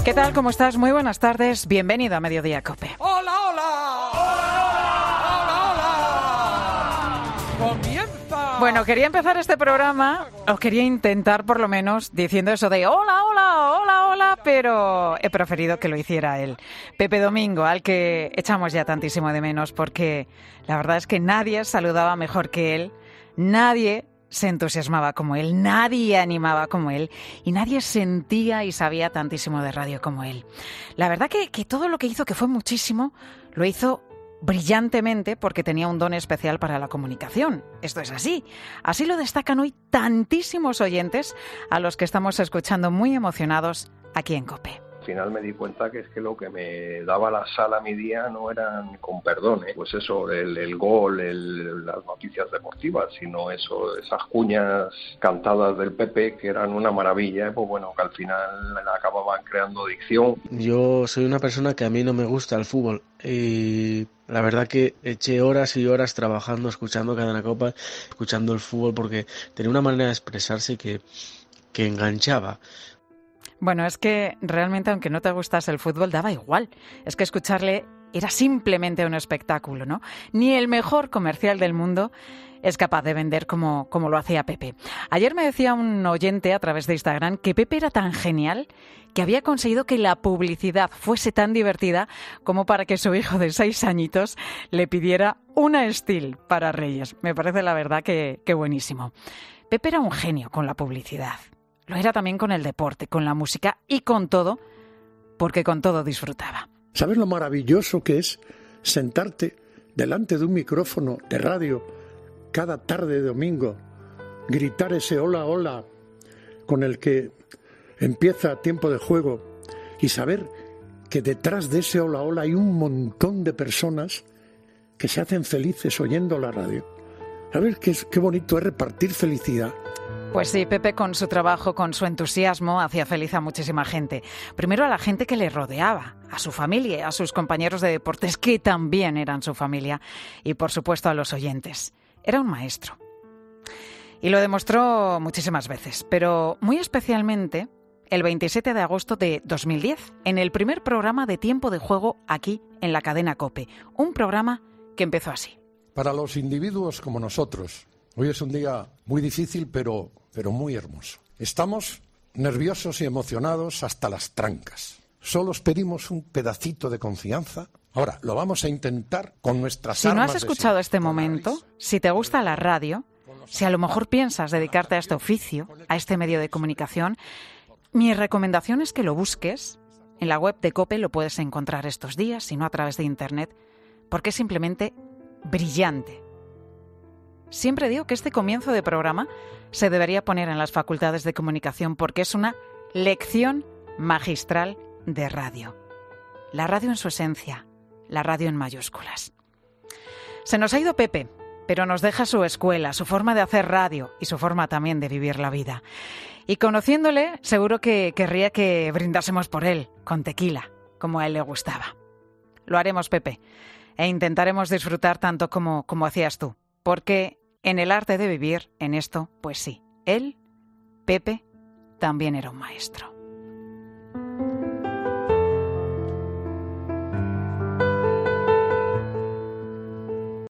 ¿Qué tal? ¿Cómo estás? Muy buenas tardes. Bienvenido a Mediodía COPE. ¡Hola, hola! ¡Hola, hola! ¡Comienza! Bueno, quería empezar este programa, o quería intentar por lo menos, diciendo eso de hola, hola, hola, hola, pero he preferido que lo hiciera él. Pepe Domingo, al que echamos ya tantísimo de menos, porque la verdad es que nadie saludaba mejor que él, nadie se entusiasmaba como él, nadie animaba como él y nadie sentía y sabía tantísimo de radio como él. La verdad que todo lo que hizo, que fue muchísimo, lo hizo brillantemente porque tenía un don especial para la comunicación. Esto es así. Así lo destacan hoy tantísimos oyentes a los que estamos escuchando muy emocionados aquí en COPE. Al final me di cuenta que es que lo que me daba la sal a mi día no eran, con perdón, pues eso, el gol, las noticias deportivas, sino eso, esas cuñas cantadas del Pepe que eran una maravilla, pues bueno, que al final acababan creando dicción. Yo soy una persona que a mí no me gusta el fútbol y la verdad que eché horas y horas trabajando, escuchando Cadena Copa, escuchando el fútbol porque tenía una manera de expresarse que enganchaba. Bueno, es que realmente, aunque no te gustase el fútbol, daba igual. Es que escucharle era simplemente un espectáculo, ¿no? Ni el mejor comercial del mundo es capaz de vender como lo hacía Pepe. Ayer me decía un oyente a través de Instagram que Pepe era tan genial que había conseguido que la publicidad fuese tan divertida como para que su hijo de 6 añitos le pidiera una Steel para Reyes. Me parece la verdad que buenísimo. Pepe era un genio con la publicidad. Lo era también con el deporte, con la música y con todo, porque con todo disfrutaba. ¿Sabes lo maravilloso que es sentarte delante de un micrófono de radio cada tarde de domingo, gritar ese hola, hola con el que empieza tiempo de juego y saber que detrás de ese hola, hola hay un montón de personas que se hacen felices oyendo la radio? ¿Sabes qué bonito es repartir felicidad? Pues sí, Pepe con su trabajo, con su entusiasmo, hacía feliz a muchísima gente. Primero a la gente que le rodeaba, a su familia, a sus compañeros de deportes, que también eran su familia, y por supuesto a los oyentes. Era un maestro. Y lo demostró muchísimas veces, pero muy especialmente el 27 de agosto de 2010, en el primer programa de Tiempo de Juego aquí en la cadena COPE. Un programa que empezó así. Para los individuos como nosotros, hoy es un día muy difícil, pero muy hermoso. Estamos nerviosos y emocionados hasta las trancas. Solo os pedimos un pedacito de confianza. Ahora, lo vamos a intentar con nuestras armas. Si no has escuchado este momento, si te gusta la radio, si a lo mejor piensas dedicarte a este oficio, a este medio de comunicación, mi recomendación es que lo busques. En la web de COPE lo puedes encontrar estos días, si no a través de internet, porque es simplemente brillante. Siempre digo que este comienzo de programa se debería poner en las facultades de comunicación porque es una lección magistral de radio. La radio en su esencia, la radio en mayúsculas. Se nos ha ido Pepe, pero nos deja su escuela, su forma de hacer radio y su forma también de vivir la vida. Y conociéndole, seguro que querría que brindásemos por él, con tequila, como a él le gustaba. Lo haremos, Pepe, e intentaremos disfrutar tanto como hacías tú. Porque en el arte de vivir, en esto, pues sí, él, Pepe, también era un maestro.